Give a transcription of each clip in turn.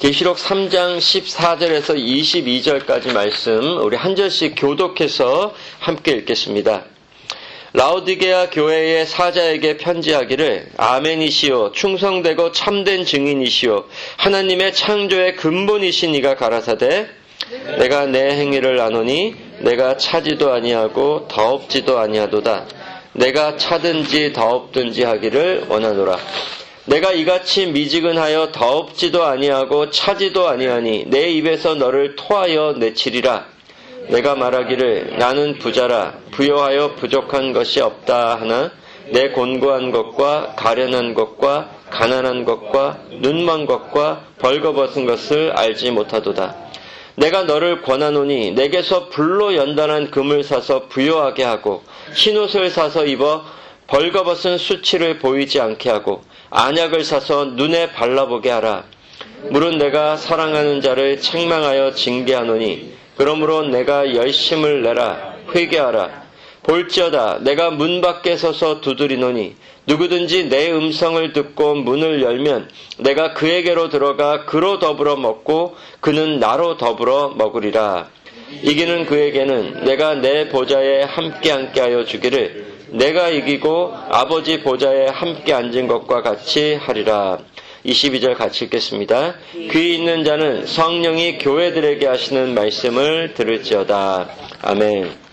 계시록 3장 14절에서 22절까지 말씀 우리 한 절씩 교독해서 함께 읽겠습니다. 라오디게아 교회의 사자에게 편지하기를 아멘이시오 충성되고 참된 증인이시오 하나님의 창조의 근본이신 이가 가라사대 내가 내 행위를 아노니 내가 차지도 아니하고 더없지도 아니하도다 내가 차든지 더없든지 하기를 원하노라 내가 이같이 미지근하여 더없지도 아니하고 차지도 아니하니 내 입에서 너를 토하여 내치리라. 내가 말하기를 나는 부자라 부요하여 부족한 것이 없다 하나 내 곤고한 것과 가련한 것과 가난한 것과 눈먼 것과 벌거벗은 것을 알지 못하도다. 내가 너를 권하노니 내게서 불로 연단한 금을 사서 부요하게 하고 흰옷을 사서 입어 벌거벗은 수치를 보이지 않게 하고 안약을 사서 눈에 발라보게 하라. 물은 내가 사랑하는 자를 책망하여 징계하노니 그러므로 내가 열심을 내라 회개하라. 볼지어다 내가 문 밖에 서서 두드리노니 누구든지 내 음성을 듣고 문을 열면 내가 그에게로 들어가 그로 더불어 먹고 그는 나로 더불어 먹으리라. 이기는 그에게는 내가 내 보좌에 함께 하여 주기를 내가 이기고 아버지 보좌에 함께 앉은 것과 같이 하리라. 22절 같이 읽겠습니다. 귀 있는 자는 성령이 교회들에게 하시는 말씀을 들을지어다. 아멘.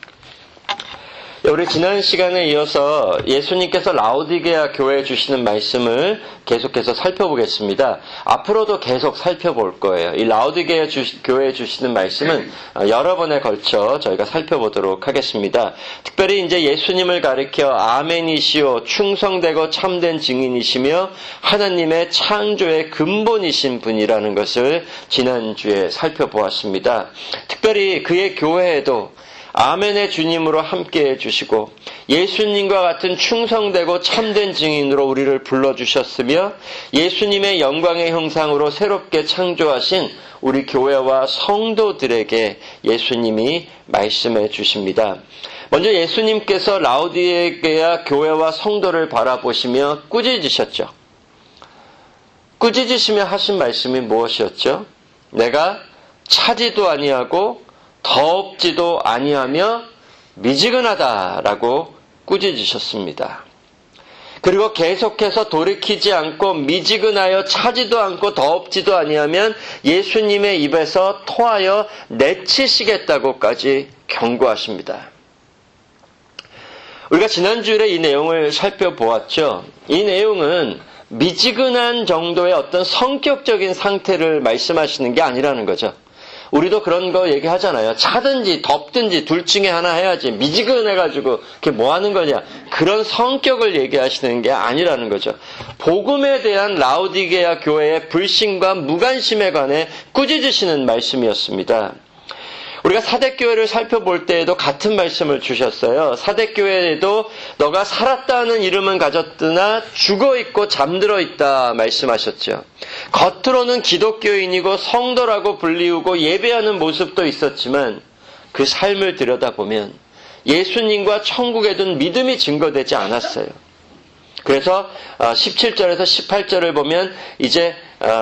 우리 지난 시간에 이어서 예수님께서 라오디게아 교회에 주시는 말씀을 계속해서 살펴보겠습니다. 앞으로도 계속 살펴볼 거예요. 이 라오디게아 교회에 주시는 말씀은 여러 번에 걸쳐 저희가 살펴보도록 하겠습니다. 특별히 이제 예수님을 가리켜 아멘이시오 충성되고 참된 증인이시며 하나님의 창조의 근본이신 분이라는 것을 지난주에 살펴보았습니다. 특별히 그의 교회에도 아멘의 주님으로 함께해 주시고 예수님과 같은 충성되고 참된 증인으로 우리를 불러주셨으며 예수님의 영광의 형상으로 새롭게 창조하신 우리 교회와 성도들에게 예수님이 말씀해 주십니다. 먼저 예수님께서 라오디게아 교회와 성도를 바라보시며 꾸짖으셨죠. 꾸짖으시며 하신 말씀이 무엇이었죠? 내가 차지도 아니하고 더없지도 아니하며 미지근하다라고 꾸짖으셨습니다. 그리고 계속해서 돌이키지 않고 미지근하여 차지도 않고 더없지도 아니하면 예수님의 입에서 토하여 내치시겠다고까지 경고하십니다. 우리가 지난주에 이 내용을 살펴보았죠. 이 내용은 미지근한 정도의 어떤 성격적인 상태를 말씀하시는 게 아니라는 거죠. 우리도 그런 거 얘기하잖아요. 차든지 덥든지 둘 중에 하나 해야지. 미지근해가지고 그게 뭐 하는 거냐. 그런 성격을 얘기하시는 게 아니라는 거죠. 복음에 대한 라오디게아 교회의 불신과 무관심에 관해 꾸짖으시는 말씀이었습니다. 우리가 사대교회를 살펴볼 때에도 같은 말씀을 주셨어요. 사대교회에도 너가 살았다는 이름은 가졌으나 죽어있고 잠들어 있다 말씀하셨죠. 겉으로는 기독교인이고 성도라고 불리우고 예배하는 모습도 있었지만 그 삶을 들여다보면 예수님과 천국에 둔 믿음이 증거되지 않았어요. 그래서 17절에서 18절을 보면 이제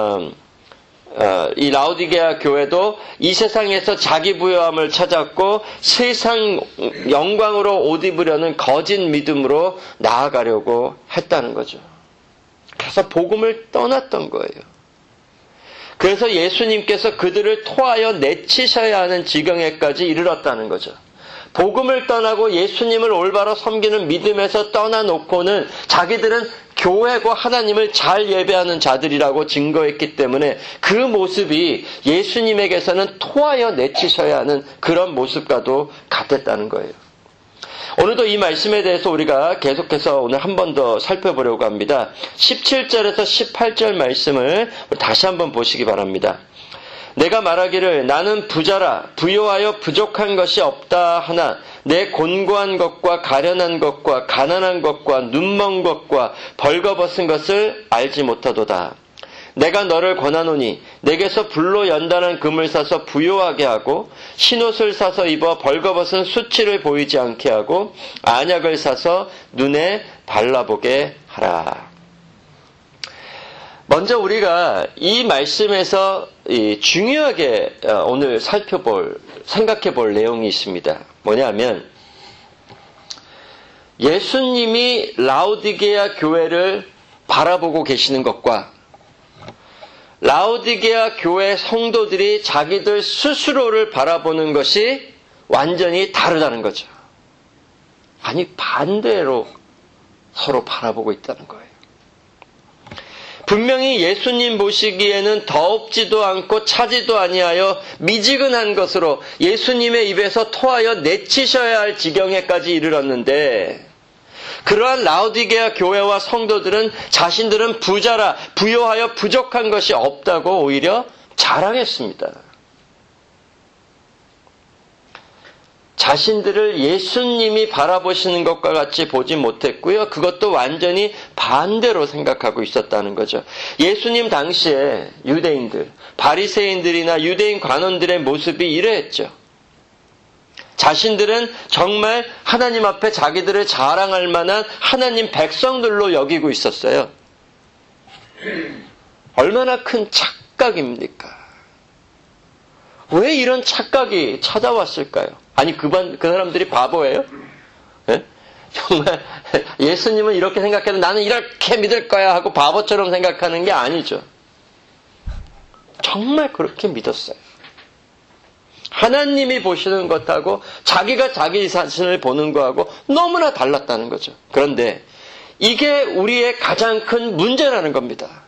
이 라오디게아 교회도 이 세상에서 자기 부요함을 찾았고 세상 영광으로 옷 입으려는 거짓 믿음으로 나아가려고 했다는 거죠. 그래서 복음을 떠났던 거예요. 그래서 예수님께서 그들을 토하여 내치셔야 하는 지경에까지 이르렀다는 거죠. 복음을 떠나고 예수님을 올바로 섬기는 믿음에서 떠나놓고는 자기들은 교회고 하나님을 잘 예배하는 자들이라고 증거했기 때문에 그 모습이 예수님에게서는 토하여 내치셔야 하는 그런 모습과도 같았다는 거예요. 오늘도 이 말씀에 대해서 우리가 계속해서 오늘 한 번 더 살펴보려고 합니다. 17절에서 18절 말씀을 다시 한번 보시기 바랍니다. 내가 말하기를 나는 부자라 부요하여 부족한 것이 없다 하나 내 곤고한 것과 가련한 것과 가난한 것과 눈먼 것과 벌거벗은 것을 알지 못하도다. 내가 너를 권하노니 내게서 불로 연단한 금을 사서 부요하게 하고 흰옷을 사서 입어 벌거벗은 수치를 보이지 않게 하고 안약을 사서 눈에 발라보게 하라. 먼저 우리가 이 말씀에서 중요하게 오늘 생각해 볼 내용이 있습니다. 뭐냐면 예수님이 라오디게아 교회를 바라보고 계시는 것과 라오디게아 교회 성도들이 자기들 스스로를 바라보는 것이 완전히 다르다는 거죠. 아니, 반대로 서로 바라보고 있다는 거예요. 분명히 예수님 보시기에는 더럽지도 않고 차지도 아니하여 미지근한 것으로 예수님의 입에서 토하여 내치셔야 할 지경에까지 이르렀는데, 그러한 라오디게아 교회와 성도들은 자신들은 부자라 부요하여 부족한 것이 없다고 오히려 자랑했습니다. 자신들을 예수님이 바라보시는 것과 같이 보지 못했고요. 그것도 완전히 반대로 생각하고 있었다는 거죠. 예수님 당시에 유대인들, 바리새인들이나 유대인 관원들의 모습이 이러했죠. 자신들은 정말 하나님 앞에 자기들을 자랑할 만한 하나님 백성들로 여기고 있었어요. 얼마나 큰 착각입니까? 왜 이런 착각이 찾아왔을까요? 아니, 그 사람들이 바보예요? 네? 정말 예수님은 이렇게 생각해도 나는 이렇게 믿을 거야 하고 바보처럼 생각하는 게 아니죠. 정말 그렇게 믿었어요. 하나님이 보시는 것하고 자기가 자기 자신을 보는 것하고 너무나 달랐다는 거죠. 그런데 이게 우리의 가장 큰 문제라는 겁니다.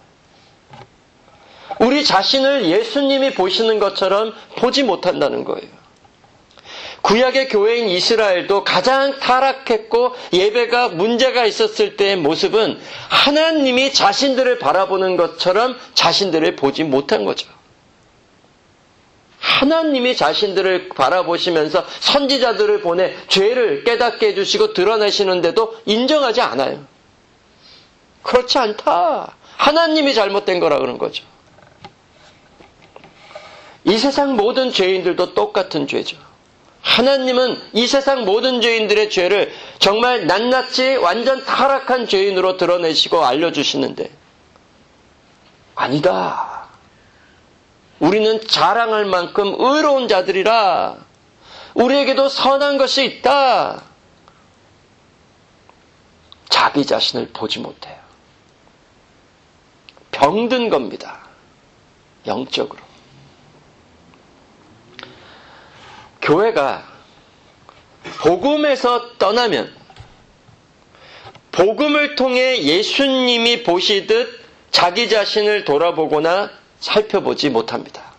우리 자신을 예수님이 보시는 것처럼 보지 못한다는 거예요. 구약의 교회인 이스라엘도 가장 타락했고 예배가 문제가 있었을 때의 모습은 하나님이 자신들을 바라보는 것처럼 자신들을 보지 못한 거죠. 하나님이 자신들을 바라보시면서 선지자들을 보내 죄를 깨닫게 해주시고 드러내시는데도 인정하지 않아요. 그렇지 않다. 하나님이 잘못된 거라 그런 거죠. 이 세상 모든 죄인들도 똑같은 죄죠. 하나님은 이 세상 모든 죄인들의 죄를 정말 낱낱이 완전 타락한 죄인으로 드러내시고 알려주시는데, 아니다. 우리는 자랑할 만큼 의로운 자들이라. 우리에게도 선한 것이 있다. 자기 자신을 보지 못해요. 병든 겁니다. 영적으로. 교회가 복음에서 떠나면 복음을 통해 예수님이 보시듯 자기 자신을 돌아보거나 살펴보지 못합니다.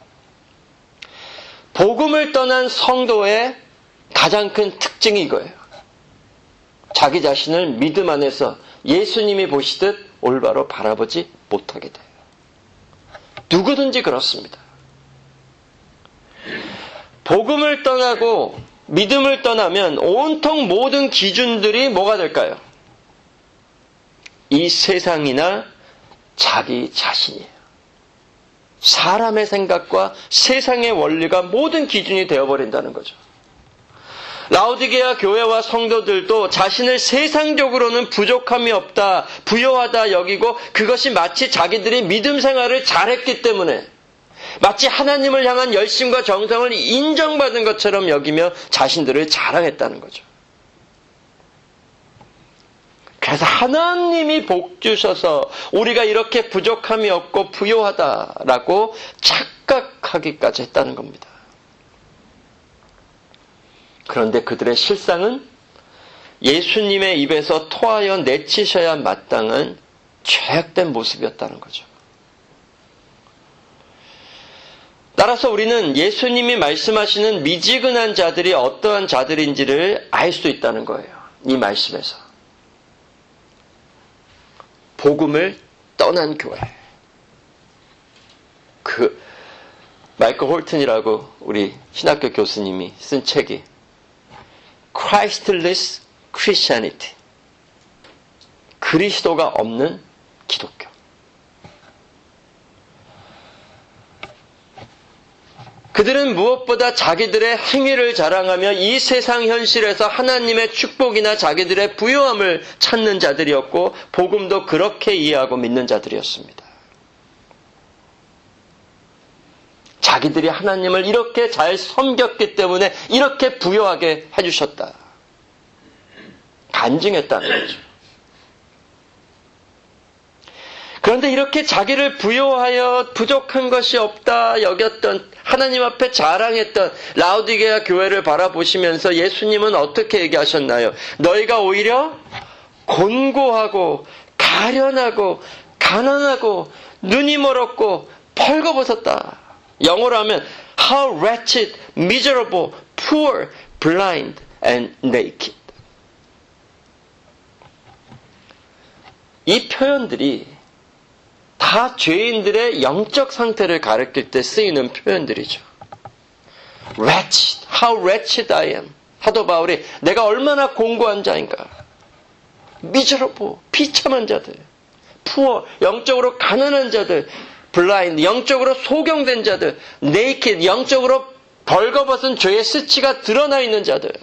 복음을 떠난 성도의 가장 큰 특징이 이거예요. 자기 자신을 믿음 안에서 예수님이 보시듯 올바로 바라보지 못하게 돼요. 누구든지 그렇습니다. 복음을 떠나고 믿음을 떠나면 온통 모든 기준들이 뭐가 될까요? 이 세상이나 자기 자신이에요. 사람의 생각과 세상의 원리가 모든 기준이 되어버린다는 거죠. 라오디게아 교회와 성도들도 자신을 세상적으로는 부족함이 없다, 부요하다 여기고 그것이 마치 자기들이 믿음 생활을 잘했기 때문에 마치 하나님을 향한 열심과 정성을 인정받은 것처럼 여기며 자신들을 자랑했다는 거죠. 그래서 하나님이 복 주셔서 우리가 이렇게 부족함이 없고 부요하다라고 착각하기까지 했다는 겁니다. 그런데 그들의 실상은 예수님의 입에서 토하여 내치셔야 마땅한 죄악된 모습이었다는 거죠. 따라서 우리는 예수님이 말씀하시는 미지근한 자들이 어떠한 자들인지를 알 수 있다는 거예요. 이 말씀에서. 복음을 떠난 교회. 마이클 홀튼이라고 우리 신학교 교수님이 쓴 책이 Christless Christianity. 그리스도가 없는 기독교. 그들은 무엇보다 자기들의 행위를 자랑하며 이 세상 현실에서 하나님의 축복이나 자기들의 부요함을 찾는 자들이었고 복음도 그렇게 이해하고 믿는 자들이었습니다. 자기들이 하나님을 이렇게 잘 섬겼기 때문에 이렇게 부요하게 해주셨다. 간증했다는 거죠. 그런데 이렇게 자기를 부요하여 부족한 것이 없다 여겼던, 하나님 앞에 자랑했던 라오디게아 교회를 바라보시면서 예수님은 어떻게 얘기하셨나요? 너희가 오히려 곤고하고 가련하고 가난하고 눈이 멀었고 벌거벗었다. 영어로 하면 How wretched, miserable, poor, blind and naked. 이 표현들이 다 죄인들의 영적 상태를 가리킬 때 쓰이는 표현들이죠. Wretched, how wretched I am. 사도 바울이 내가 얼마나 공고한 자인가. Miserable, 비참한 자들. Poor, 영적으로 가난한 자들. Blind, 영적으로 소경된 자들. Naked, 영적으로 벌거벗은 죄의 수치가 드러나 있는 자들.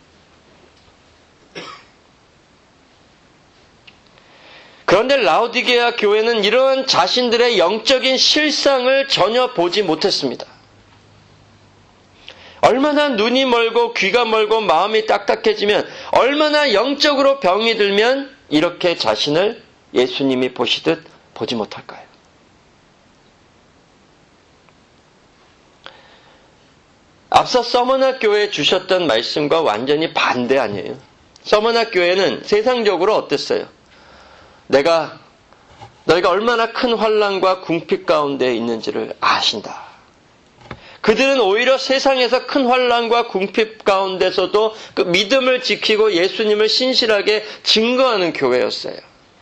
그런데 라오디게아 교회는 이런 자신들의 영적인 실상을 전혀 보지 못했습니다. 얼마나 눈이 멀고 귀가 멀고 마음이 딱딱해지면, 얼마나 영적으로 병이 들면 이렇게 자신을 예수님이 보시듯 보지 못할까요? 앞서 서머나 교회에 주셨던 말씀과 완전히 반대 아니에요. 서머나 교회는 세상적으로 어땠어요? 너희가 얼마나 큰 환난과 궁핍 가운데 있는지를 아신다. 그들은 오히려 세상에서 큰 환난과 궁핍 가운데서도 그 믿음을 지키고 예수님을 신실하게 증거하는 교회였어요.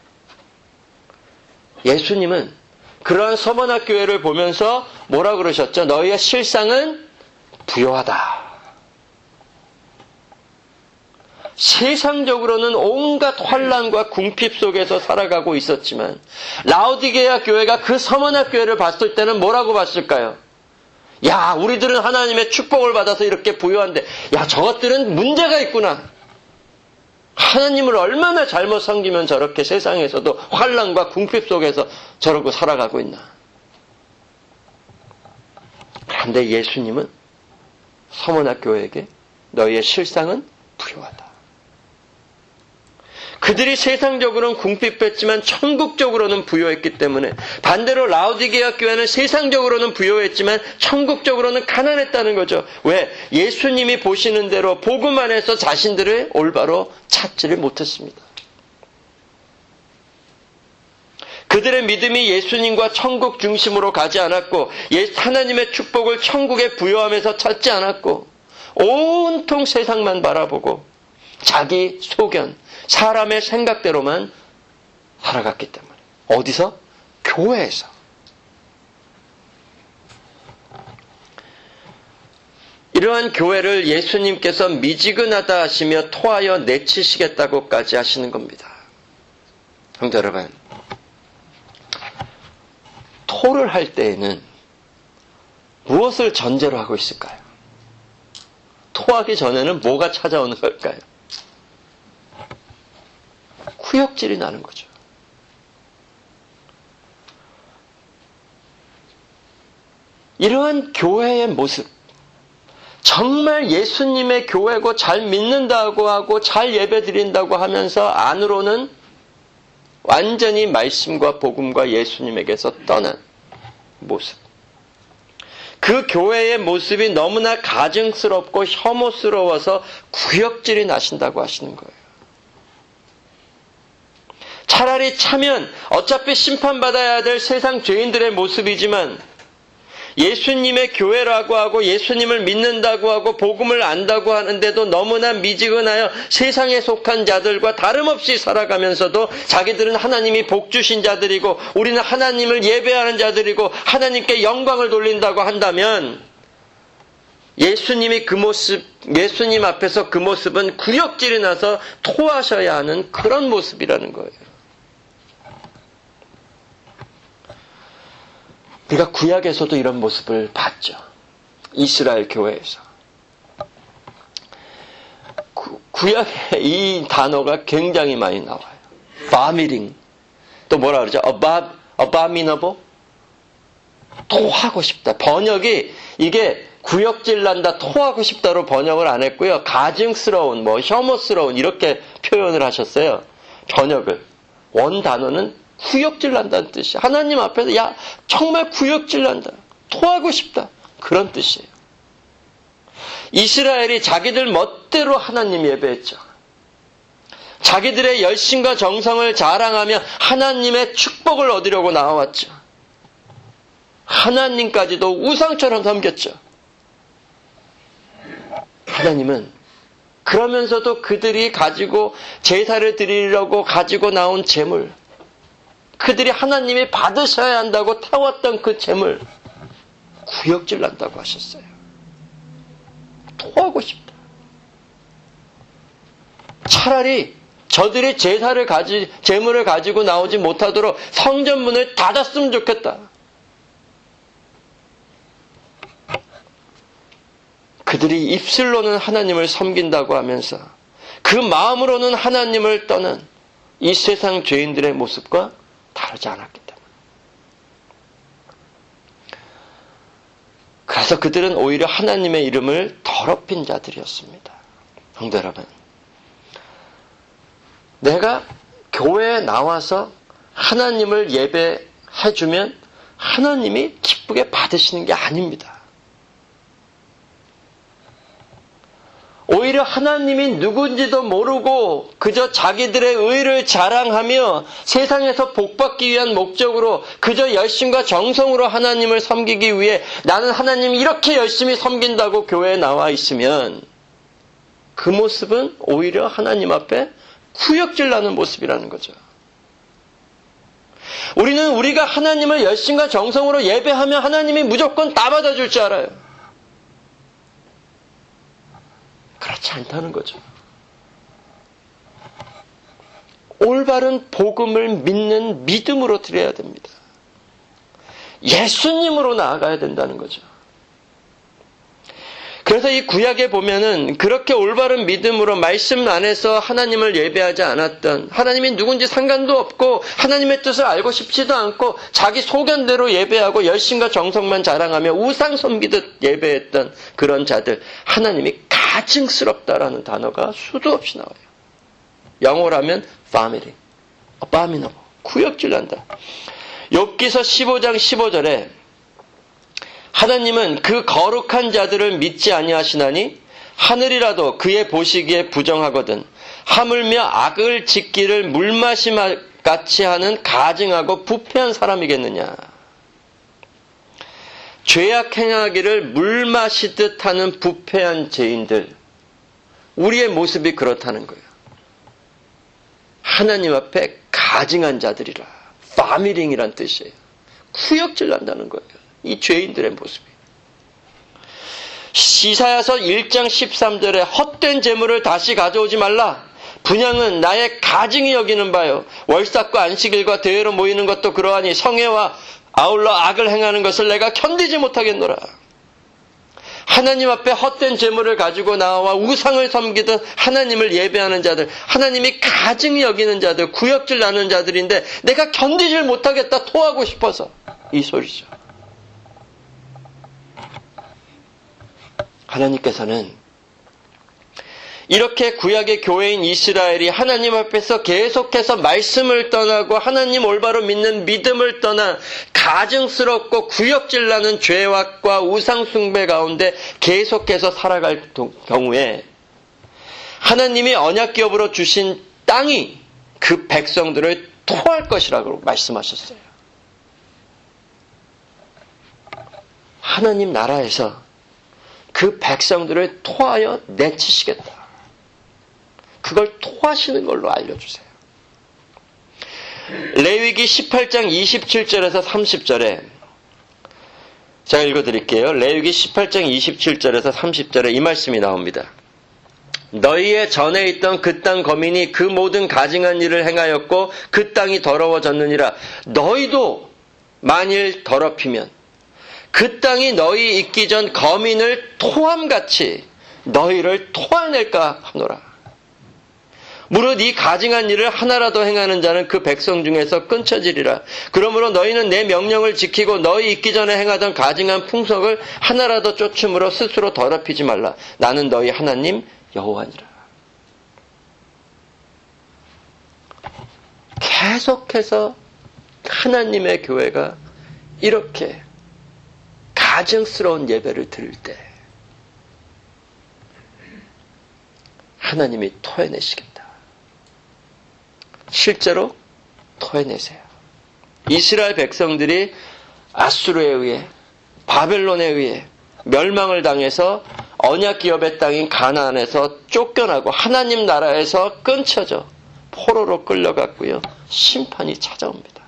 예수님은 그러한 서머나 교회를 보면서 뭐라 그러셨죠? 너희의 실상은 부요하다. 세상적으로는 온갖 환난과 궁핍 속에서 살아가고 있었지만 라오디게아 교회가 그 서머나 교회를 봤을 때는 뭐라고 봤을까요? 야, 우리들은 하나님의 축복을 받아서 이렇게 부유한데, 야, 저것들은 문제가 있구나. 하나님을 얼마나 잘못 섬기면 저렇게 세상에서도 환난과 궁핍 속에서 저러고 살아가고 있나. 그런데 예수님은 서머나 교회에게 너희의 실상은 부유하다. 그들이 세상적으로는 궁핍했지만 천국적으로는 부요했기 때문에, 반대로 라오디게아 교회는 세상적으로는 부요했지만 천국적으로는 가난했다는 거죠. 왜? 예수님이 보시는 대로 복음 안에서 자신들을 올바로 찾지를 못했습니다. 그들의 믿음이 예수님과 천국 중심으로 가지 않았고, 하나님의 축복을 천국의 부요함에서 찾지 않았고, 온통 세상만 바라보고 자기 소견, 사람의 생각대로만 살아갔기 때문에. 어디서? 교회에서. 이러한 교회를 예수님께서 미지근하다 하시며 토하여 내치시겠다고까지 하시는 겁니다. 성도 여러분, 토를 할 때에는 무엇을 전제로 하고 있을까요? 토하기 전에는 뭐가 찾아오는 걸까요? 구역질이 나는 거죠. 이러한 교회의 모습, 정말 예수님의 교회고 잘 믿는다고 하고 잘 예배 드린다고 하면서 안으로는 완전히 말씀과 복음과 예수님에게서 떠난 모습. 그 교회의 모습이 너무나 가증스럽고 혐오스러워서 구역질이 나신다고 하시는 거예요. 차라리 차면 어차피 심판받아야 될 세상 죄인들의 모습이지만, 예수님의 교회라고 하고 예수님을 믿는다고 하고 복음을 안다고 하는데도 너무나 미지근하여 세상에 속한 자들과 다름없이 살아가면서도 자기들은 하나님이 복 주신 자들이고 우리는 하나님을 예배하는 자들이고 하나님께 영광을 돌린다고 한다면, 예수님이 그 모습, 예수님 앞에서 그 모습은 구역질이 나서 토하셔야 하는 그런 모습이라는 거예요. 우리가 구약에서도 이런 모습을 봤죠. 이스라엘 교회에서. 구약에 이 단어가 굉장히 많이 나와요. 바미링. 또 뭐라 그러죠? abominable. 토하고 싶다. 번역이 이게 구역질 난다, 토하고 싶다로 번역을 안 했고요. 가증스러운, 혐오스러운 이렇게 표현을 하셨어요. 번역을. 원 단어는 구역질 난다는 뜻이에요. 하나님 앞에서 정말 구역질 난다. 토하고 싶다. 그런 뜻이에요. 이스라엘이 자기들 멋대로 하나님 예배했죠. 자기들의 열심과 정성을 자랑하며 하나님의 축복을 얻으려고 나와왔죠. 하나님까지도 우상처럼 섬겼죠. 하나님은 그러면서도 그들이 가지고 제사를 드리려고 가지고 나온 제물, 그들이 하나님이 받으셔야 한다고 태웠던 그 제물 구역질 난다고 하셨어요. 토하고 싶다. 차라리 저들이 제물을 가지고 나오지 못하도록 성전문을 닫았으면 좋겠다. 그들이 입술로는 하나님을 섬긴다고 하면서 그 마음으로는 하나님을 떠난 이 세상 죄인들의 모습과 다르지 않았기 때문에. 그래서 그들은 오히려 하나님의 이름을 더럽힌 자들이었습니다. 성도 여러분, 내가 교회에 나와서 하나님을 예배해주면 하나님이 기쁘게 받으시는 게 아닙니다. 오히려 하나님이 누군지도 모르고 그저 자기들의 의를 자랑하며 세상에서 복받기 위한 목적으로 그저 열심과 정성으로 하나님을 섬기기 위해 나는 하나님 이렇게 열심히 섬긴다고 교회에 나와 있으면 그 모습은 오히려 하나님 앞에 구역질 나는 모습이라는 거죠. 우리는 우리가 하나님을 열심과 정성으로 예배하면 하나님이 무조건 다 받아줄 줄 알아요. 그렇지 않다는 거죠. 올바른 복음을 믿는 믿음으로 드려야 됩니다. 예수님으로 나아가야 된다는 거죠. 그래서 이 구약에 보면은 그렇게 올바른 믿음으로 말씀 안에서 하나님을 예배하지 않았던, 하나님이 누군지 상관도 없고 하나님의 뜻을 알고 싶지도 않고 자기 소견대로 예배하고 열심과 정성만 자랑하며 우상 섬기듯 예배했던 그런 자들, 하나님이 가증스럽다라는 단어가 수도 없이 나와요. 영어라면 family, abominable, 구역질난다. 욥기서 15장 15절에 하나님은 그 거룩한 자들을 믿지 아니하시나니 하늘이라도 그의 보시기에 부정하거든 하물며 악을 짓기를 물마시같이 하는 가증하고 부패한 사람이겠느냐. 죄악 행하기를 물마시듯 하는 부패한 죄인들, 우리의 모습이 그렇다는 거예요. 하나님 앞에 가증한 자들이라, 파미링이란 뜻이에요. 구역질 난다는 거예요. 이 죄인들의 모습이. 이사야서 1장 13절에 헛된 재물을 다시 가져오지 말라. 분향은 나의 가증이 여기는 바요. 월삭과 안식일과 대회로 모이는 것도 그러하니 성회와 아울러 악을 행하는 것을 내가 견디지 못하겠노라. 하나님 앞에 헛된 재물을 가지고 나와 우상을 섬기듯 하나님을 예배하는 자들, 하나님이 가증이 여기는 자들, 구역질 나는 자들인데 내가 견디질 못하겠다, 토하고 싶어서, 이 소리죠. 하나님께서는 이렇게 구약의 교회인 이스라엘이 하나님 앞에서 계속해서 말씀을 떠나고 하나님 올바로 믿는 믿음을 떠나 가증스럽고 구역질나는 죄악과 우상숭배 가운데 계속해서 살아갈 경우에 하나님이 언약기업으로 주신 땅이 그 백성들을 토할 것이라고 말씀하셨어요. 하나님 나라에서 그 백성들을 토하여 내치시겠다. 그걸 토하시는 걸로 알려주세요. 레위기 18장 27절에서 30절에 제가 읽어드릴게요. 레위기 18장 27절에서 30절에 이 말씀이 나옵니다. 너희의 전에 있던 그 땅 거민이 그 모든 가증한 일을 행하였고 그 땅이 더러워졌느니라. 너희도 만일 더럽히면 그 땅이 너희 있기 전 거민을 토함같이 너희를 토해낼까 하노라. 무릇 이 가증한 일을 하나라도 행하는 자는 그 백성 중에서 끊쳐지리라. 그러므로 너희는 내 명령을 지키고 너희 있기 전에 행하던 가증한 풍속을 하나라도 쫓음으로 스스로 더럽히지 말라. 나는 너희 하나님 여호와니라. 계속해서 하나님의 교회가 이렇게 가증스러운 예배를 드릴 때 하나님이 토해내시겠다. 실제로 토해내세요. 이스라엘 백성들이 아수르에 의해, 바벨론에 의해 멸망을 당해서 언약 기업의 땅인 가나안에서 쫓겨나고 하나님 나라에서 끊쳐져 포로로 끌려갔고요. 심판이 찾아옵니다.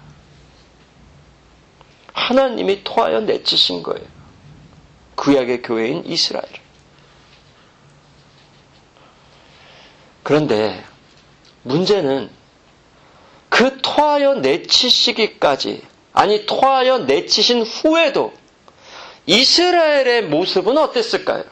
하나님이 토하여 내치신 거예요. 구약의 교회인 이스라엘을. 그런데 문제는 그 토하여 내치시기까지, 아니 토하여 내치신 후에도 이스라엘의 모습은 어땠을까요?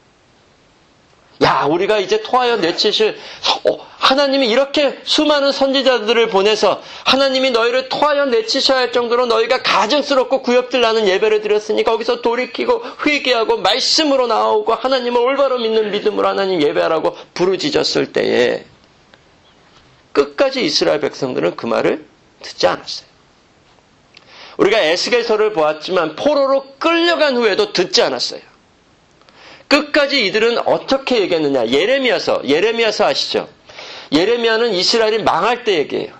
야, 우리가 이제 토하여 내치실 하나님이 이렇게 수많은 선지자들을 보내서 하나님이 너희를 토하여 내치셔야 할 정도로 너희가 가증스럽고 구역질 나는 예배를 드렸으니 거기서 돌이키고 회개하고 말씀으로 나오고 하나님을 올바로 믿는 믿음으로 하나님 예배하라고 부르짖었을 때에 끝까지 이스라엘 백성들은 그 말을 듣지 않았어요. 우리가 에스겔서를 보았지만 포로로 끌려간 후에도 듣지 않았어요. 끝까지 이들은 어떻게 얘기했느냐. 예레미야서 아시죠? 예레미야는 이스라엘이 망할 때 얘기해요.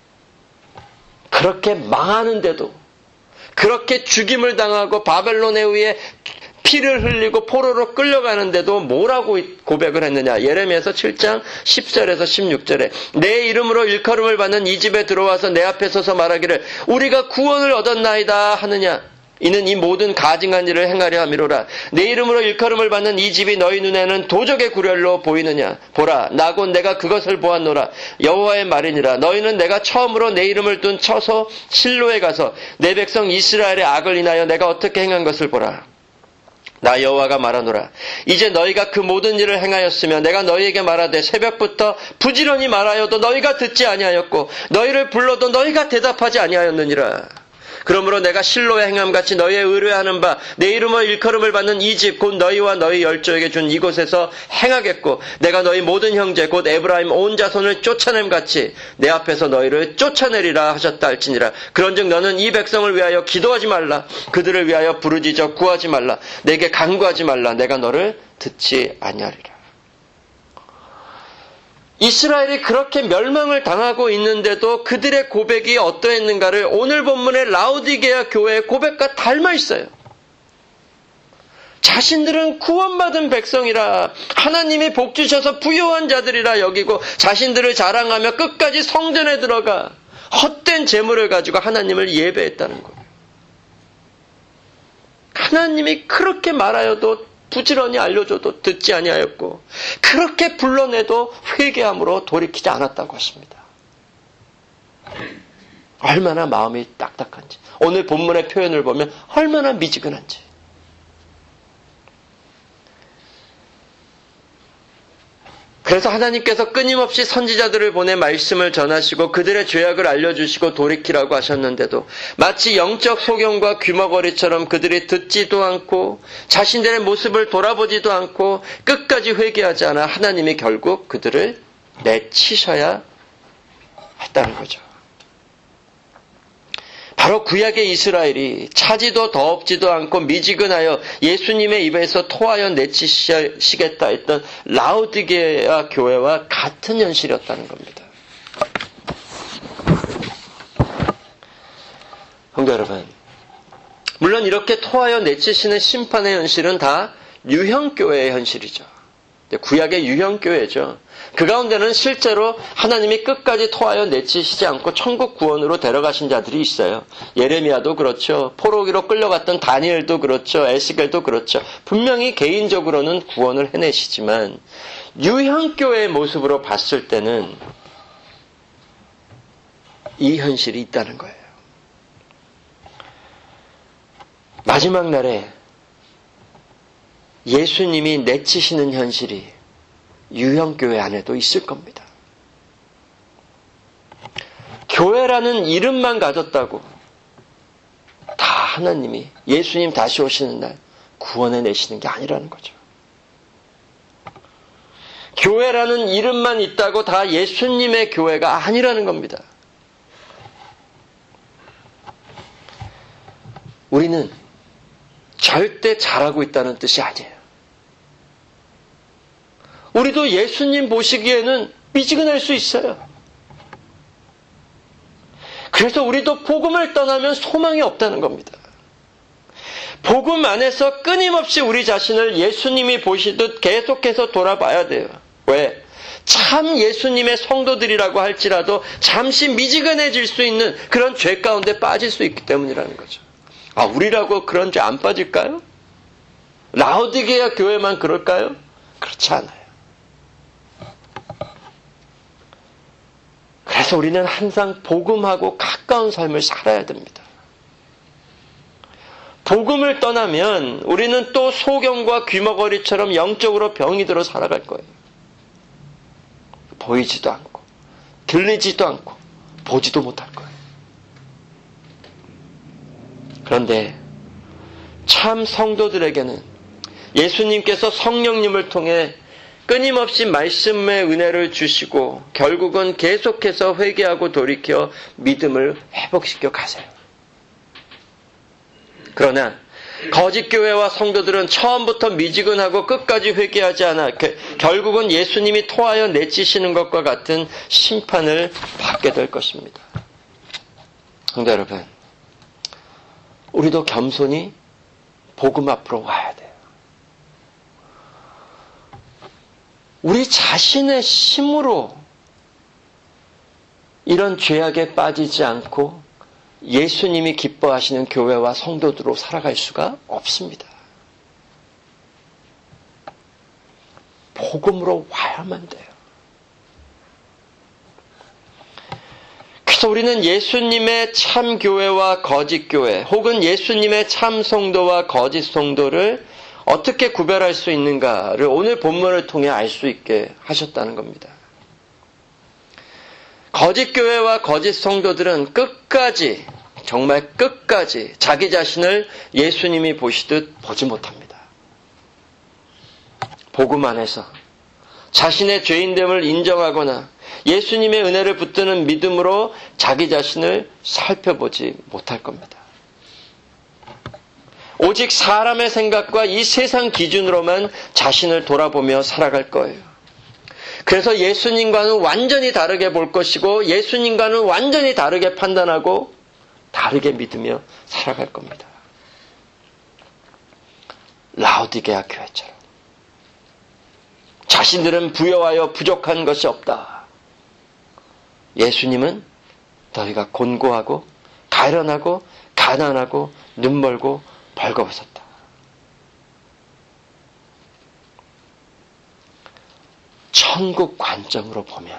그렇게 망하는데도, 그렇게 죽임을 당하고 바벨론에 의해 피를 흘리고 포로로 끌려가는데도 뭐라고 고백을 했느냐. 예레미야서 7장 10절에서 16절에 내 이름으로 일컬음을 받는 이 집에 들어와서 내 앞에 서서 말하기를 우리가 구원을 얻었나이다 하느냐. 이는 이 모든 가증한 일을 행하려 함이로라. 내 이름으로 일컬음을 받는 이 집이 너희 눈에는 도적의 구렬로 보이느냐. 보라, 나 곧 내가 그것을 보았노라. 여호와의 말이니라. 너희는 내가 처음으로 내 이름을 둔 처소 실로에 가서 내 백성 이스라엘의 악을 인하여 내가 어떻게 행한 것을 보라. 나 여호와가 말하노라. 이제 너희가 그 모든 일을 행하였으며 내가 너희에게 말하되 새벽부터 부지런히 말하여도 너희가 듣지 아니하였고 너희를 불러도 너희가 대답하지 아니하였느니라. 그러므로 내가 실로의 행함같이 너희의 의뢰하는 바 내 이름으로 일컬음을 받는 이 집 곧 너희와 너희 열조에게 준 이곳에서 행하겠고 내가 너희 모든 형제 곧 에브라임 온 자손을 쫓아냄같이 내 앞에서 너희를 쫓아내리라 하셨다 할지니라. 그런즉 너는 이 백성을 위하여 기도하지 말라. 그들을 위하여 부르짖어 구하지 말라. 내게 간구하지 말라. 내가 너를 듣지 아니하리라. 이스라엘이 그렇게 멸망을 당하고 있는데도 그들의 고백이 어떠했는가를 오늘 본문의 라오디게아 교회의 고백과 닮아 있어요. 자신들은 구원받은 백성이라 하나님이 복 주셔서 부유한 자들이라 여기고 자신들을 자랑하며 끝까지 성전에 들어가 헛된 재물을 가지고 하나님을 예배했다는 거예요. 하나님이 그렇게 말하여도 부지런히 알려줘도 듣지 아니하였고 그렇게 불러내도 회개함으로 돌이키지 않았다고 하십니다. 얼마나 마음이 딱딱한지, 오늘 본문의 표현을 보면 얼마나 미지근한지. 그래서 하나님께서 끊임없이 선지자들을 보내 말씀을 전하시고 그들의 죄악을 알려주시고 돌이키라고 하셨는데도 마치 영적 소경과 귀머거리처럼 그들이 듣지도 않고 자신들의 모습을 돌아보지도 않고 끝까지 회개하지 않아 하나님이 결국 그들을 내치셔야 했다는 거죠. 바로 구약의 이스라엘이 차지도 더없지도 않고 미지근하여 예수님의 입에서 토하여 내치시겠다 했던 라오디게아 교회와 같은 현실이었다는 겁니다. 성도 여러분, 물론 이렇게 토하여 내치시는 심판의 현실은 다 유형교회의 현실이죠. 구약의 유형교회죠. 그 가운데는 실제로 하나님이 끝까지 토하여 내치시지 않고 천국 구원으로 데려가신 자들이 있어요. 예레미야도 그렇죠. 포로기로 끌려갔던 다니엘도 그렇죠. 에스겔도 그렇죠. 분명히 개인적으로는 구원을 해내시지만 유형교회의 모습으로 봤을 때는 이 현실이 있다는 거예요. 마지막 날에 예수님이 내치시는 현실이 유형교회 안에도 있을 겁니다. 교회라는 이름만 가졌다고 다 하나님이 예수님 다시 오시는 날 구원해 내시는 게 아니라는 거죠. 교회라는 이름만 있다고 다 예수님의 교회가 아니라는 겁니다. 우리는 절대 잘하고 있다는 뜻이 아니에요. 우리도 예수님 보시기에는 미지근할 수 있어요. 그래서 우리도 복음을 떠나면 소망이 없다는 겁니다. 복음 안에서 끊임없이 우리 자신을 예수님이 보시듯 계속해서 돌아봐야 돼요. 왜? 참 예수님의 성도들이라고 할지라도 잠시 미지근해질 수 있는 그런 죄 가운데 빠질 수 있기 때문이라는 거죠. 아, 우리라고 그런 죄 안 빠질까요? 라오디게아 교회만 그럴까요? 그렇지 않아요. 그래서 우리는 항상 복음하고 가까운 삶을 살아야 됩니다. 복음을 떠나면 우리는 또 소경과 귀머거리처럼 영적으로 병이 들어 살아갈 거예요. 보이지도 않고 들리지도 않고 보지도 못할 거예요. 그런데 참 성도들에게는 예수님께서 성령님을 통해 끊임없이 말씀의 은혜를 주시고 결국은 계속해서 회개하고 돌이켜 믿음을 회복시켜 가세요. 그러나 거짓 교회와 성도들은 처음부터 미지근하고 끝까지 회개하지 않아 결국은 예수님이 토하여 내치시는 것과 같은 심판을 받게 될 것입니다. 성도 여러분, 우리도 겸손히 복음 앞으로 와야 돼요. 우리 자신의 힘으로 이런 죄악에 빠지지 않고 예수님이 기뻐하시는 교회와 성도들로 살아갈 수가 없습니다. 복음으로 와야만 돼요. 그래서 우리는 예수님의 참 교회와 거짓 교회, 혹은 예수님의 참 성도와 거짓 성도를 어떻게 구별할 수 있는가를 오늘 본문을 통해 알 수 있게 하셨다는 겁니다. 거짓 교회와 거짓 성도들은 끝까지, 정말 끝까지 자기 자신을 예수님이 보시듯 보지 못합니다. 복음 안에서 자신의 죄인됨을 인정하거나 예수님의 은혜를 붙드는 믿음으로 자기 자신을 살펴보지 못할 겁니다. 오직 사람의 생각과 이 세상 기준으로만 자신을 돌아보며 살아갈 거예요. 그래서 예수님과는 완전히 다르게 볼 것이고 예수님과는 완전히 다르게 판단하고 다르게 믿으며 살아갈 겁니다. 라오디게아 교회처럼 자신들은 부여하여 부족한 것이 없다. 예수님은 너희가 곤고하고 가련하고 가난하고 눈멀고 벌거벗었다. 천국 관점으로 보면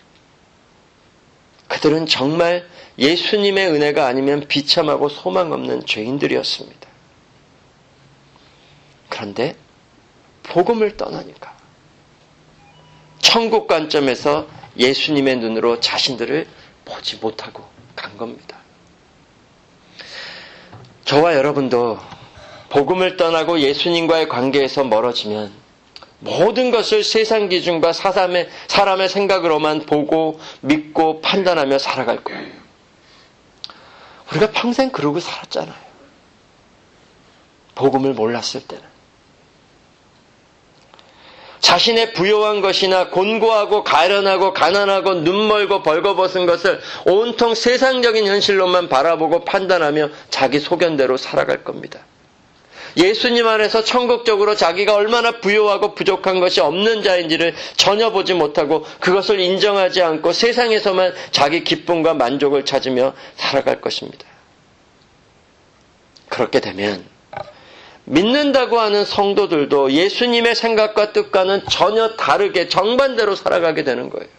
그들은 정말 예수님의 은혜가 아니면 비참하고 소망 없는 죄인들이었습니다. 그런데 복음을 떠나니까 천국 관점에서 예수님의 눈으로 자신들을 보지 못하고 간 겁니다. 저와 여러분도 복음을 떠나고 예수님과의 관계에서 멀어지면 모든 것을 세상 기준과 사람의 생각으로만 보고 믿고 판단하며 살아갈 거예요. 우리가 평생 그러고 살았잖아요. 복음을 몰랐을 때는. 자신의 부요한 것이나 곤고하고 가련하고 가난하고 눈멀고 벌거벗은 것을 온통 세상적인 현실로만 바라보고 판단하며 자기 소견대로 살아갈 겁니다. 예수님 안에서 천국적으로 자기가 얼마나 부요하고 부족한 것이 없는 자인지를 전혀 보지 못하고 그것을 인정하지 않고 세상에서만 자기 기쁨과 만족을 찾으며 살아갈 것입니다. 그렇게 되면 믿는다고 하는 성도들도 예수님의 생각과 뜻과는 전혀 다르게 정반대로 살아가게 되는 거예요.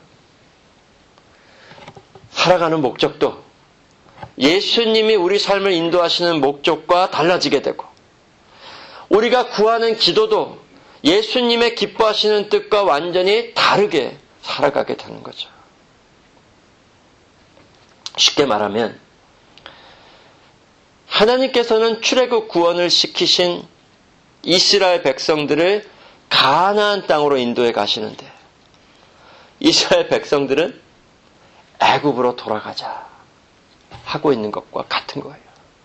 살아가는 목적도 예수님이 우리 삶을 인도하시는 목적과 달라지게 되고 우리가 구하는 기도도 예수님의 기뻐하시는 뜻과 완전히 다르게 살아가게 되는 거죠. 쉽게 말하면 하나님께서는 출애굽 구원을 시키신 이스라엘 백성들을 가나안 땅으로 인도해 가시는데 이스라엘 백성들은 애굽으로 돌아가자 하고 있는 것과 같은 거예요.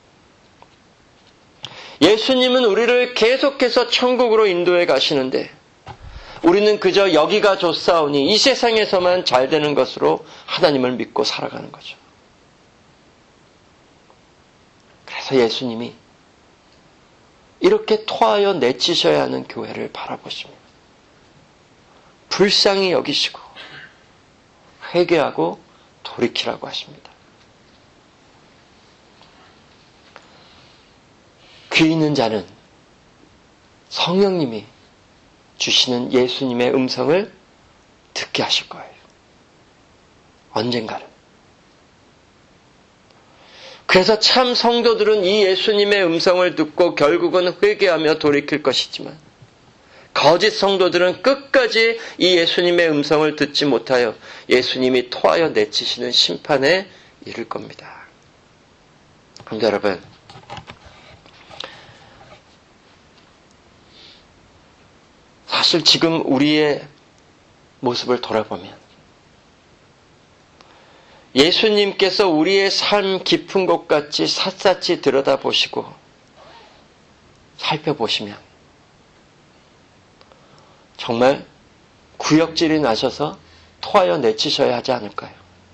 예수님은 우리를 계속해서 천국으로 인도해 가시는데 우리는 그저 여기가 좋사오니 이 세상에서만 잘 되는 것으로 하나님을 믿고 살아가는 거죠. 그래서 예수님이 이렇게 토하여 내치셔야 하는 교회를 바라보십니다. 불쌍히 여기시고 회개하고 돌이키라고 하십니다. 귀 있는 자는 성령님이 주시는 예수님의 음성을 듣게 하실 거예요. 언젠가는. 그래서 참 성도들은 이 예수님의 음성을 듣고 결국은 회개하며 돌이킬 것이지만 거짓 성도들은 끝까지 이 예수님의 음성을 듣지 못하여 예수님이 토하여 내치시는 심판에 이를 겁니다. 그런데 여러분, 사실 지금 우리의 모습을 돌아보면 예수님께서 우리의 삶 깊은 곳같이 샅샅이 들여다보시고 살펴보시면 정말 구역질이 나셔서 토하여 내치셔야 하지 않을까요?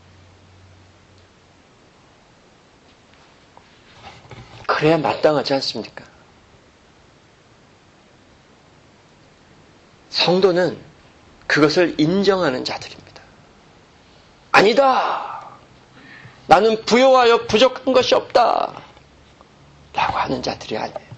그래야 마땅하지 않습니까? 성도는 그것을 인정하는 자들입니다. 아니다! 나는 부요하여 부족한 것이 없다! 라고 하는 자들이 아니에요.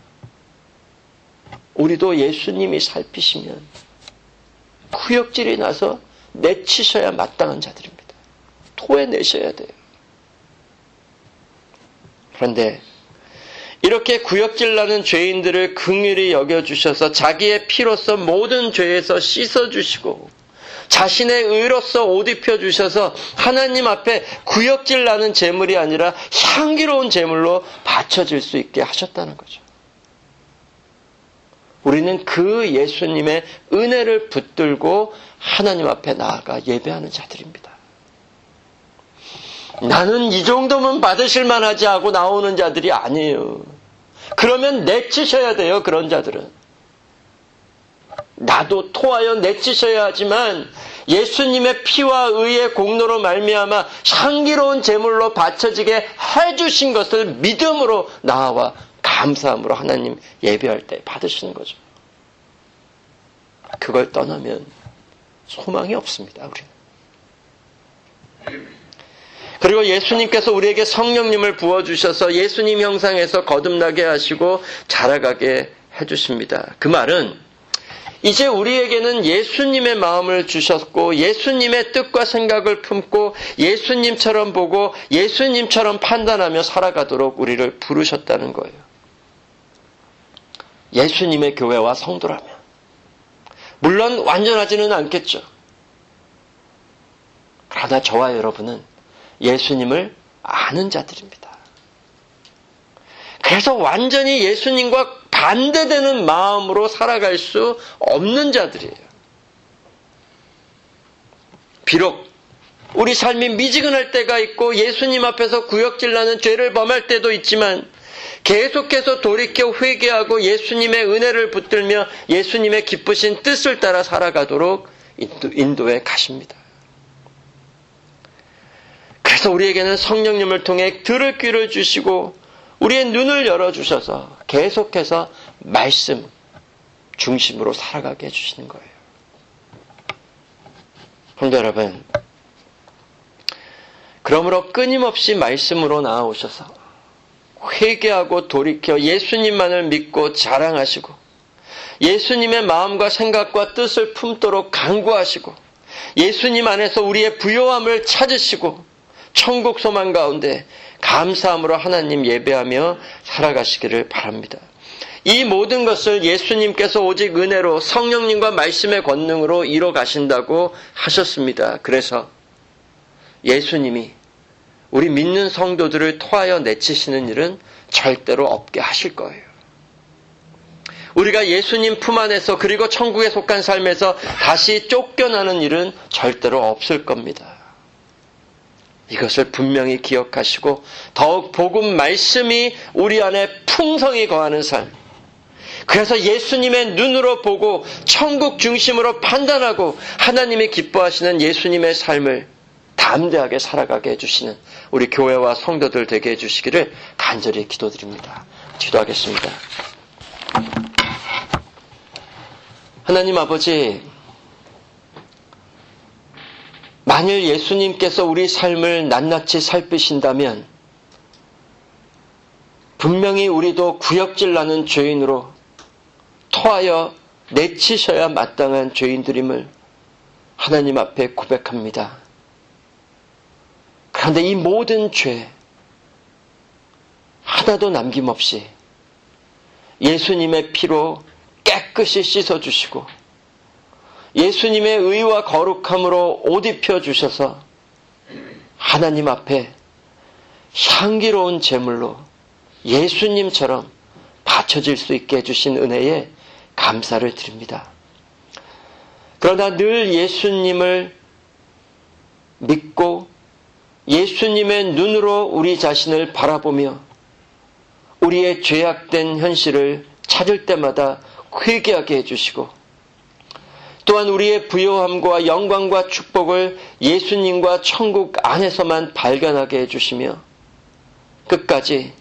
우리도 예수님이 살피시면 구역질이 나서 내치셔야 마땅한 자들입니다. 토해내셔야 돼요. 그런데 이렇게 구역질 나는 죄인들을 긍휼히 여겨주셔서 자기의 피로서 모든 죄에서 씻어주시고 자신의 의로서 옷 입혀주셔서 하나님 앞에 구역질 나는 제물이 아니라 향기로운 제물로 바쳐질 수 있게 하셨다는 거죠. 우리는 그 예수님의 은혜를 붙들고 하나님 앞에 나아가 예배하는 자들입니다. 나는 이 정도면 받으실 만하지 하고 나오는 자들이 아니에요. 그러면 내치셔야 돼요. 그런 자들은. 나도 토하여 내치셔야 하지만 예수님의 피와 의의 공로로 말미암아 향기로운 제물로 바쳐지게 해주신 것을 믿음으로 나와 감사함으로 하나님 예배할 때 받으시는 거죠. 그걸 떠나면 소망이 없습니다. 우리는. 그리고 예수님께서 우리에게 성령님을 부어주셔서 예수님 형상에서 거듭나게 하시고 자라가게 해주십니다. 그 말은 이제 우리에게는 예수님의 마음을 주셨고 예수님의 뜻과 생각을 품고 예수님처럼 보고 예수님처럼 판단하며 살아가도록 우리를 부르셨다는 거예요. 예수님의 교회와 성도라면 물론 완전하지는 않겠죠. 그러나 저와 여러분은 예수님을 아는 자들입니다. 그래서 완전히 예수님과 반대되는 마음으로 살아갈 수 없는 자들이에요. 비록 우리 삶이 미지근할 때가 있고 예수님 앞에서 구역질나는 죄를 범할 때도 있지만 계속해서 돌이켜 회개하고 예수님의 은혜를 붙들며 예수님의 기쁘신 뜻을 따라 살아가도록 인도해 가십니다. 그래서 우리에게는 성령님을 통해 들을 귀를 주시고 우리의 눈을 열어주셔서 계속해서 말씀 중심으로 살아가게 해주시는 거예요. 성도 여러분, 그러므로 끊임없이 말씀으로 나아오셔서 회개하고 돌이켜 예수님만을 믿고 자랑하시고 예수님의 마음과 생각과 뜻을 품도록 간구하시고 예수님 안에서 우리의 부요함을 찾으시고 천국 소망 가운데 감사함으로 하나님 예배하며 살아가시기를 바랍니다. 이 모든 것을 예수님께서 오직 은혜로 성령님과 말씀의 권능으로 이뤄 가신다고 하셨습니다. 그래서 예수님이 우리 믿는 성도들을 토하여 내치시는 일은 절대로 없게 하실 거예요. 우리가 예수님 품 안에서 그리고 천국에 속한 삶에서 다시 쫓겨나는 일은 절대로 없을 겁니다. 이것을 분명히 기억하시고 더욱 복음 말씀이 우리 안에 풍성히 거하는 삶, 그래서 예수님의 눈으로 보고 천국 중심으로 판단하고 하나님이 기뻐하시는 예수님의 삶을 담대하게 살아가게 해주시는 우리 교회와 성도들 되게 해주시기를 간절히 기도드립니다. 기도하겠습니다. 하나님 아버지, 만일 예수님께서 우리 삶을 낱낱이 살피신다면 분명히 우리도 구역질 나는 죄인으로 토하여 내치셔야 마땅한 죄인들임을 하나님 앞에 고백합니다. 그런데 이 모든 죄 하나도 남김없이 예수님의 피로 깨끗이 씻어주시고 예수님의 의와 거룩함으로 옷 입혀주셔서 하나님 앞에 향기로운 제물로 예수님처럼 바쳐질 수 있게 해주신 은혜에 감사를 드립니다. 그러나 늘 예수님을 믿고 예수님의 눈으로 우리 자신을 바라보며 우리의 죄악된 현실을 찾을 때마다 회개하게 해주시고 또한 우리의 부요함과 영광과 축복을 예수님과 천국 안에서만 발견하게 해주시며 끝까지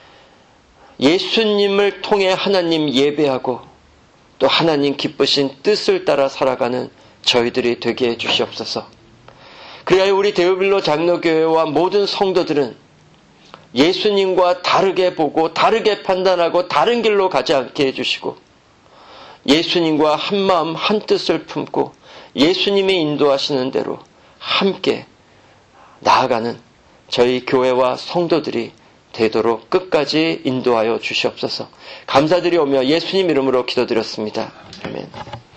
예수님을 통해 하나님 예배하고 또 하나님 기쁘신 뜻을 따라 살아가는 저희들이 되게 해주시옵소서. 그래야 우리 데오빌로 장로교회와 모든 성도들은 예수님과 다르게 보고 다르게 판단하고 다른 길로 가지 않게 해주시고 예수님과 한마음 한뜻을 품고 예수님이 인도하시는 대로 함께 나아가는 저희 교회와 성도들이 되도록 끝까지 인도하여 주시옵소서. 감사드리오며 예수님 이름으로 기도드렸습니다. 아멘.